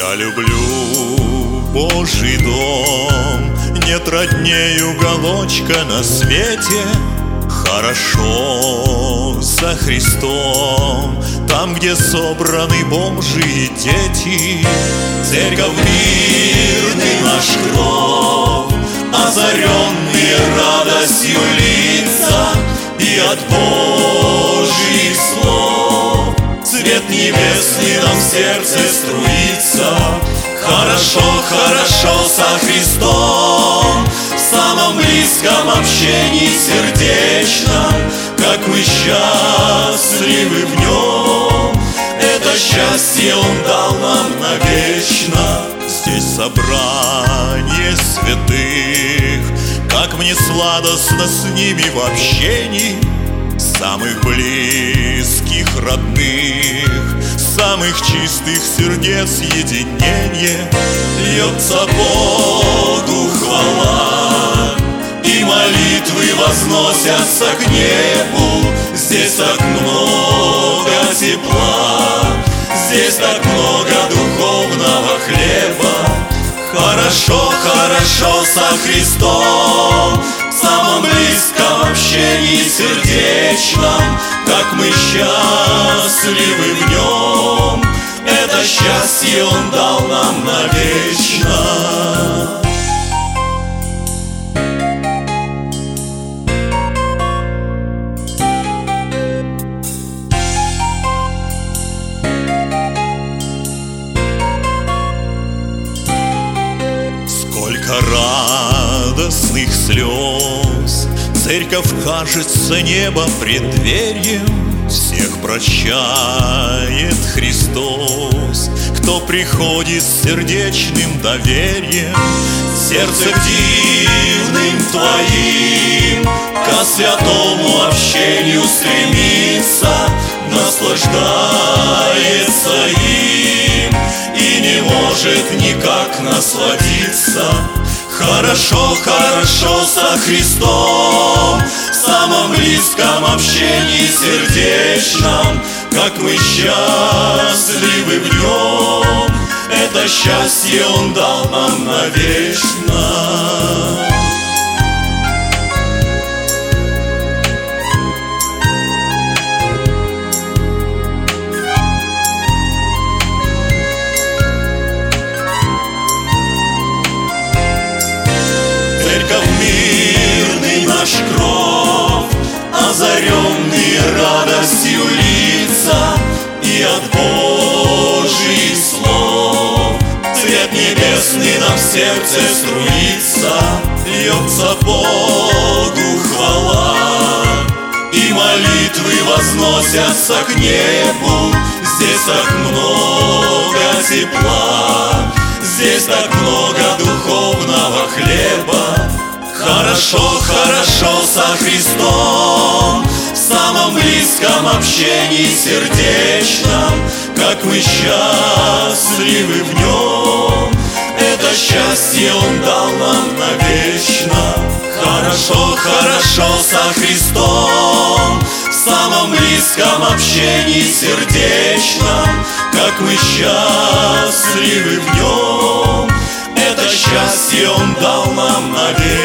Я люблю Божий дом, нет родней уголочка на свете. Хорошо со Христом, там, где собраны Божьи дети. Церковь мирный наш кров, озаренные радостью лица, и от Божьих слов цвет небесный нам в сердце струится. Хорошо, хорошо со Христом, в самом близком общении сердечном, как мы счастливы в Нем. Это счастье Он дал нам навечно. Здесь собрание святых, как мне сладостно с ними в общении. Самых близких, родных, самых чистых сердец единение. Льется Богу хвала, и молитвы возносятся к небу. Здесь так много тепла, здесь так много духовного хлеба. Хорошо, хорошо со Христом, в самом близком общении сердечном, как мы счастливы в Нем. Это счастье Он дал нам навечно. Сколько радостных слез, церковь кажется небо преддверием. Всех прощает Христос, кто приходит с сердечным доверием. Сердце дивным Твоим ко святому общению стремится, наслаждается им и не может никак насладиться. Хорошо, хорошо со Христом, в самом близком общении сердечном, как мы счастливы в Нем. Это счастье Он дал нам навечно. Церковь мирный наш кров, озаренные радостью лица, и от Божьих слов цвет небесный нам в сердце струится. Льется Богу хвала, и молитвы возносятся к небу. Здесь так много тепла, здесь так много духовного хлеба. Хорошо, хорошо со Христом, в самом близком общении сердечном, как мы счастливы в Нем. Это счастье Он дал нам навечно. Хорошо, хорошо со Христом, в самом близком общении сердечном, как мы счастливы в Нем. Это счастье Он дал нам навечно.